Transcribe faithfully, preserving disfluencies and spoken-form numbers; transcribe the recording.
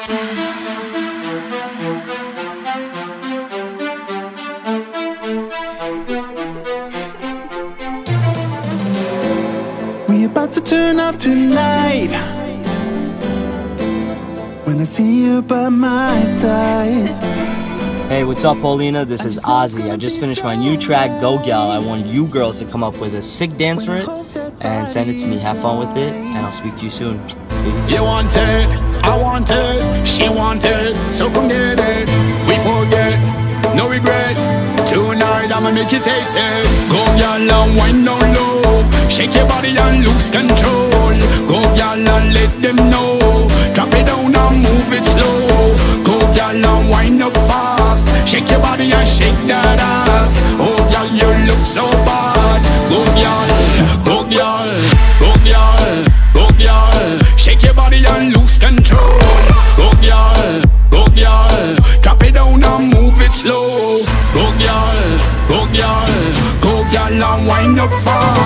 We about to turn up tonight. When I see you by my side. Hey, what's up, Paulina? This is Ozzy. I just finished my new track, Go Gal. I want you girls to come up with a sick dance for it and send it to me. Have fun with it, and I'll speak to you soon. Peace. You want it, I want it, she want it, so come get it. We forget, no regret. Tonight I'ma make you taste it. Go gal and wine down low, shake your body and lose control. Go gal and let them know, drop it down and move it slow. Go gal and wine up fast, shake your body and shake that ass. Oh gal, you look so bad. Go gal, go gal, go gal, go gal, shake your body and lose control. Go gal, go gal, drop it down and move it slow. Go gal, go gal, go gal and wind up fast.